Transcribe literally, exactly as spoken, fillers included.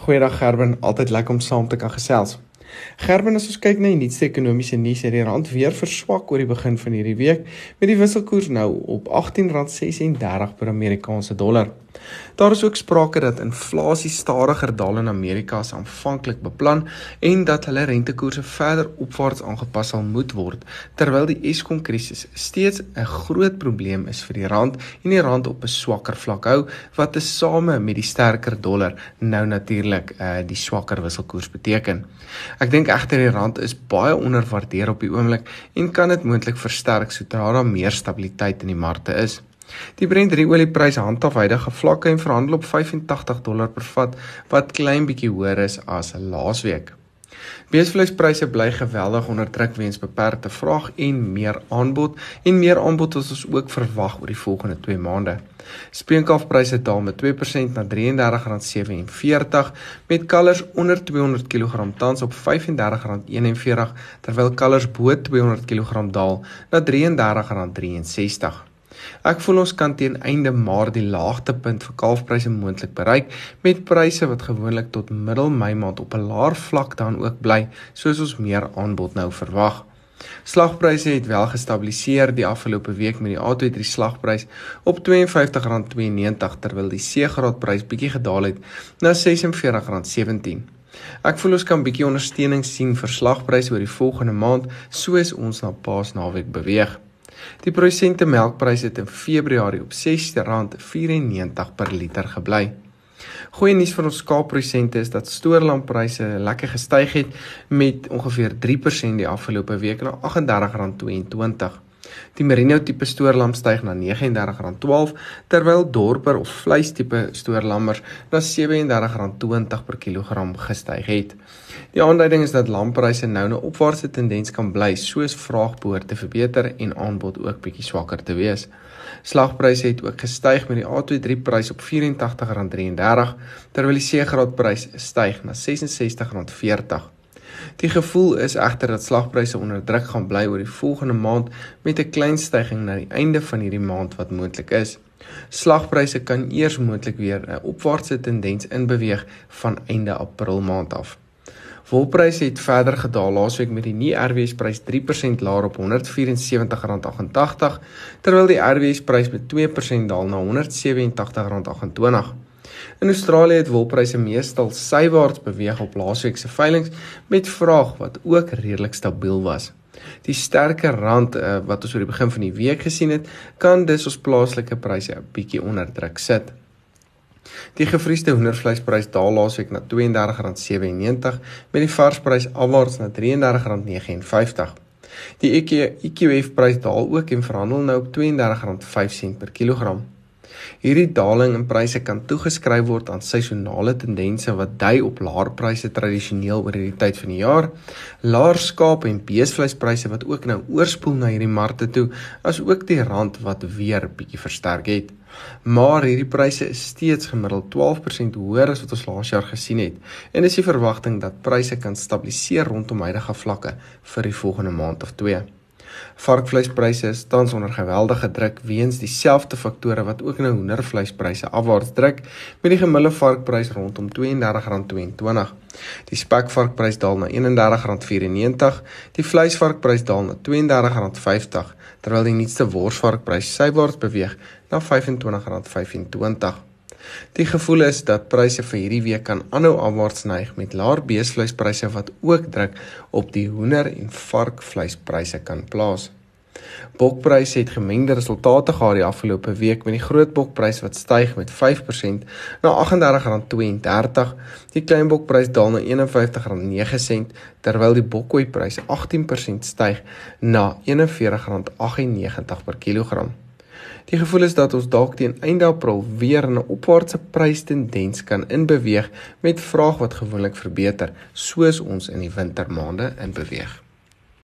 Goeiedag Gerben, altyd lekker om saam te kan gesels. Gerben, as ons kyk na die nuutste ekonomiese nuus, het die rand weer verswak oor die begin van hierdie week, met die wisselkoers nou op agttien rand sesendertig per Amerikaanse dollar. Daar is ook sprake dat inflasie stadiger daal in Amerika as aanvanklik beplan en dat hulle rentekoerse verder opwaarts aangepas sal moet word, terwyl die Eskom-krisis steeds 'n groot probleem is vir die rand en die rand op 'n swakker vlak hou, wat tesame met die sterker dollar nou natuurlik uh, die swakker wisselkoers beteken. Ek dink egter die rand is baie onderwaardeer op die oomblik en kan dit moontlik versterk sodra daar meer stabiliteit in die markte is. Die Brent drie olieprys handhaaf huidige vlakke en verhandel op vyf en tagtig dollar per vat, wat klein bietjie hoër is as laasweek. Beesvleispryse bly geweldig onder druk weens beperkte vraag en meer aanbod, en meer aanbod is ons ook verwag oor die volgende twee maande. Speenkalfpryse daal met twee persent na drieëndertig rand sewenveertig, met kalvers onder tweehonderd kilogram tans op vyf en dertig rand eenenveertig, terwyl kalvers bo tweehonderd kilogram daal na drieëndertig rand drieënsestig. Ek voel ons kan teen einde Maart die laagtepunt vir kalfpryse moontlik bereik, met pryse wat gewoonlik tot middel Mei maand op 'n laer vlak dan ook bly, soos ons meer aanbod nou verwag. Slagpryse het wel gestabiliseer die afgelope week met die A twee drie slagprys op twee en vyftig rand tweeënnegentig, terwyl die C-graadprys bietjie gedaal het na ses en veertig rand sewentien. Ek voel ons kan bietjie ondersteuning sien vir slagpryse oor die volgende maand, soos ons na Paasnaweek beweeg. Die produsente melkprys het in Februarie op ses rand vyfennegentig per liter gebly. Goeie nuus vir ons skaapprodusente is dat stoorlampryse lekker gestyg het met ongeveer drie persent die afgelope week na agt en dertig rand tweeëntwintig. Die merino tipe stoorlam styg na nege en dertig rand twaalf, terwyl dorper of vleis tipe stoorlammers na sewe en dertig rand twintig per kilogram gestyg het. Die aanduiding is dat lampryse nou 'n opwaartse tendens kan bly, soos vraag behoort te verbeter en aanbod ook bietjie swakker te wees. Slagpryse het ook gestyg met die A twee drie prys op vyf en tagtig rand drieëndertig, terwyl die C-graadprys styg na ses en sestig rand veertig. Die gevoel is egter dat slagpryse onder druk gaan bly oor die volgende maand met 'n klein styging na die einde van hierdie maand wat moontlik is. Slagpryse kan eers moontlik weer 'n opwaartse tendens inbeweeg van einde April maand af. Wolpryse het verder gedaal laasweek met die nie R W S-prys drie persent laer op honderd vyf en sewentig rand agt-en-tagtig, terwyl die R W S-prys met twee persent daal na honderd sewe en tagtig rand agt-en-twintig. In Australië het wolpryse meestal sywaarts beweeg op laasweek se veilings met vraag wat ook redelik stabiel was. Die sterker rand uh, wat ons oor die begin van die week gesien het, kan dus ons plaaslike pryse 'n bietjie onder druk sit. Die gevriesde hoendervleisprys daal laasweek na twee en dertig rand sewennegentig, met die varsprys afwaarts na drie en dertig rand nege en vyftig. Die E Q F-prys daal ook en verhandel nou op twee en dertig rand vyf sent per kilogram. Hierdie daling in pryse kan toegeskryf word aan seisonale tendense wat dui op laer pryse tradisioneel oor hierdie tyd van die jaar, laer skaap- en beesvleispryse wat ook nou oorspoel na hierdie markte toe, as ook die rand wat weer bietjie versterk het. Maar hierdie pryse is steeds gemiddeld twaalf persent hoër as wat ons laas jaar gesien het, en is die verwagting dat pryse kan stabiliseer rondom huidige vlakke vir die volgende maand of twee. Varkvleispryse is tans onder geweldige druk weens dieselfde faktore wat ook nou hoendervleispryse afwaarts druk, met die gemiddelde varkprys rondom twee en dertig rand tweeëntwintig. Die spekvarkprys daal na een en dertig rand vyfennegentig, die vleisvarkprys daal na twee en dertig rand vyftig, terwyl die nuutste worsvarkprys sywaarts beweeg na vyf en twintig rand vyfentwintig. Die gevoel is dat pryse vir hierdie week kan aanhou afwaarts neig met laer beesvleispryse wat ook druk op die hoender- en varkvleispryse kan plaas. Bokpryse het gemengde resultate gehad die afgelope week met die groot bokprys wat styg met vyf persent na agt en dertig rand tweeëndertig, die klein bokprys daal na een en vyftig rand nege sent, terwyl die bokkooiprys agttien persent styg na een en veertig rand agt-en-negentig per kilogram. Die gevoel is dat ons dalk teen einde April weer 'n opwaartse prystendens kan inbeweeg met vraag wat gewoonlik verbeter, soos ons in die wintermaande inbeweeg.